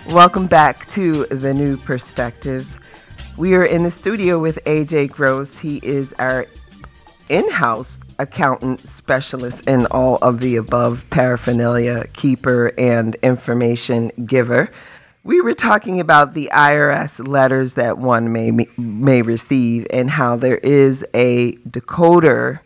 Welcome back to The New Perspective. We are in the studio with AJ Gross. He is our in-house accountant specialist in all of the above paraphernalia, keeper and information giver. We were talking about the IRS letters that one may receive and how there is a decoder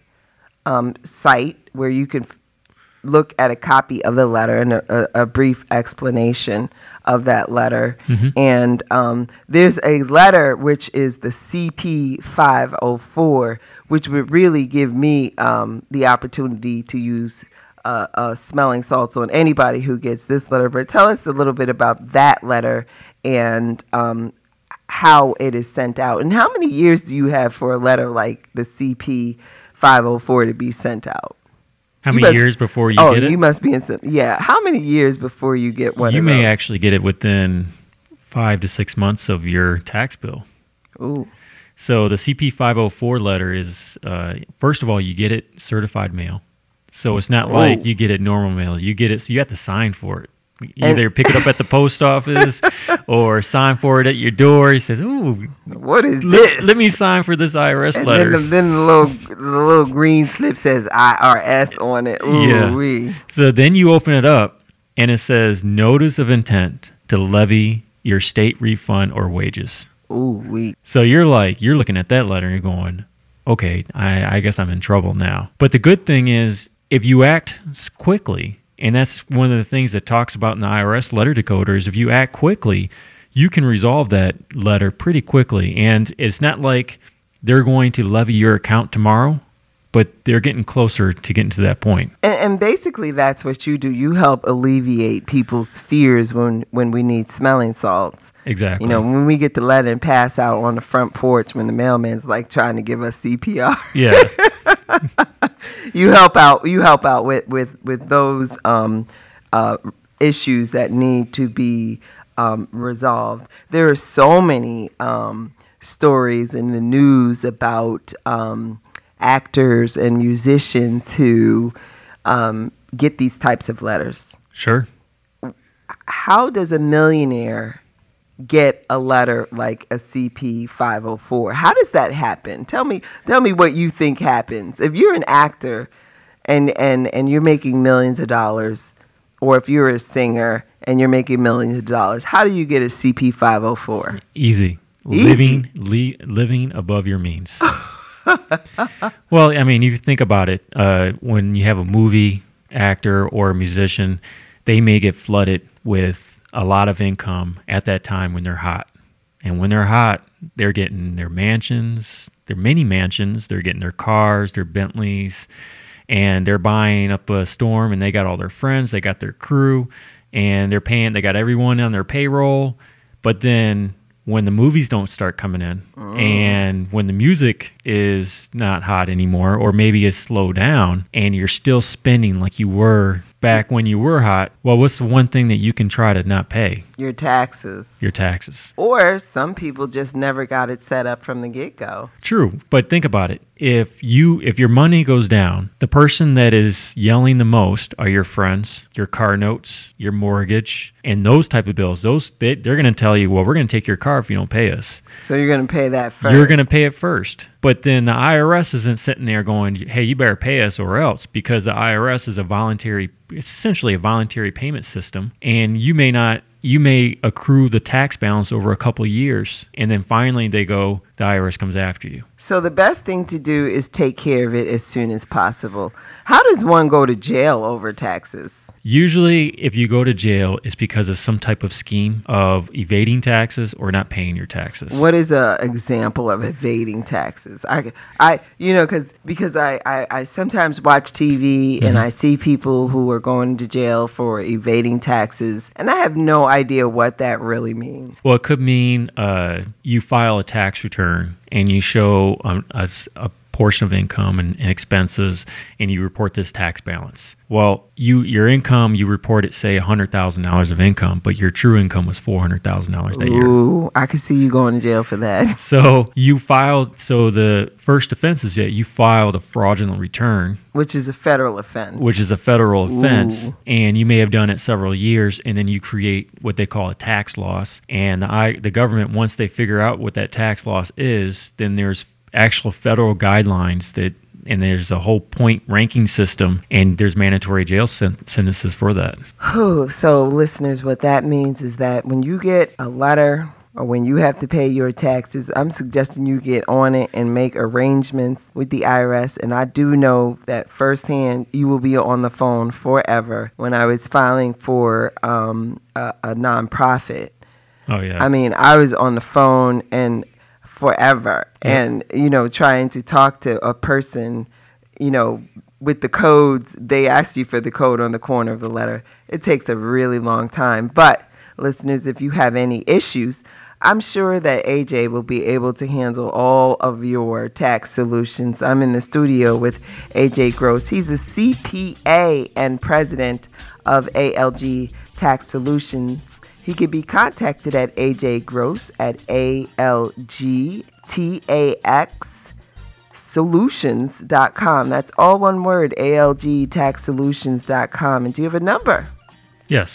site where you can look at a copy of the letter and a brief explanation of that letter. Mm-hmm. And there's a letter which is the CP 504, which would really give me the opportunity to use smelling salts on anybody who gets this letter. But tell us a little bit about that letter and how it is sent out. And how many years do you have for a letter like the CP 504 to be sent out? How many years before you get it? Oh, you must be in some. Yeah. How many years before you get one? You may actually get it within 5 to 6 months of your tax bill. Ooh. So the CP 504 letter is, first of all, you get it certified mail. So it's not like you get it normal mail. You get it, so you have to sign for it. Either pick it up at the post office or sign for it at your door. He says, "Ooh, what is this? Let me sign for this IRS letter." Then the little green slip says IRS on it. Ooh, yeah. Wee. So then you open it up, and it says, "Notice of intent to levy your state refund or wages." Ooh, wee. So you're looking at that letter and you're going, "Okay, I guess I'm in trouble now." But the good thing is, if you act quickly. And that's one of the things that talks about in the IRS letter decoder is if you act quickly, you can resolve that letter pretty quickly. And it's not like they're going to levy your account tomorrow, but they're getting closer to getting to that point. And basically that's what you do. You help alleviate people's fears when we need smelling salts. Exactly. You know, when we get the letter and pass out on the front porch when the mailman's like trying to give us CPR. Yeah. You help out with those issues that need to be resolved. There are so many stories in the news about actors and musicians who get these types of letters. Sure. How does a millionaire get a letter like a CP 504? How does that happen? Tell me what you think happens. If you're an actor and you're making millions of dollars, or if you're a singer and you're making millions of dollars, how do you get a CP 504? Easy. Living above your means. Well, I mean, if you think about it, when you have a movie actor or a musician, they may get flooded with a lot of income at that time when they're hot. And when they're hot, they're getting their mansions, their mini mansions, they're getting their cars, their Bentleys, and they're buying up a storm, and they got all their friends, they got their crew, and they got everyone on their payroll. But then when the movies don't start coming in, and when the music is not hot anymore, or maybe it's slowed down, and you're still spending like you were back when you were hot, well, what's the one thing that you can try to not pay? Your taxes. Or some people just never got it set up from the get-go. True, but think about it. If your money goes down, the person that is yelling the most are your friends, your car notes, your mortgage, and those type of bills. They're going to tell you, well, we're going to take your car if you don't pay us. So you're going to pay that first. You're going to pay it first. But then the IRS isn't sitting there going, hey, you better pay us or else, because the IRS is essentially a voluntary payment system, and you may accrue the tax balance over a couple of years, and then finally the IRS comes after you. So the best thing to do is take care of it as soon as possible. How does one go to jail over taxes? Usually, if you go to jail, it's because of some type of scheme of evading taxes or not paying your taxes. What is an example of evading taxes? Because I sometimes watch TV and I see people who are going to jail for evading taxes, and I have no idea what that really means. Well, it could mean you file a tax return and you show a portion of income and expenses, and you report this tax balance. Well, your income, you report it, say, $100,000 of income, but your true income was $400,000 that year. Ooh, I can see you going to jail for that. So the first offense is that you filed a fraudulent return, Which is a federal offense. Ooh. And you may have done it several years, and then you create what they call a tax loss. And the government, once they figure out what that tax loss is, then there's actual federal guidelines and there's a whole point ranking system, and there's mandatory jail sentences for that. So listeners, what that means is that when you get a letter or when you have to pay your taxes, I'm suggesting you get on it and make arrangements with the IRS. And I do know that firsthand, you will be on the phone forever. When I was filing for a nonprofit, Oh, yeah. I mean, I was on the phone and forever. Yeah. And, trying to talk to a person, with the codes, they ask you for the code on the corner of the letter. It takes a really long time. But listeners, if you have any issues, I'm sure that AJ will be able to handle all of your tax solutions. I'm in the studio with AJ Gross. He's a CPA and president of ALG Tax Solutions. He can be contacted at AJ Gross at ALGTAXsolutions.com. That's all one word, ALGTaxsolutions.com. And do you have a number? Yes,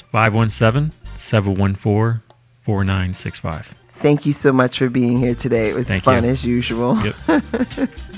517-714-4965. Thank you so much for being here today. It was fun as usual. Yep.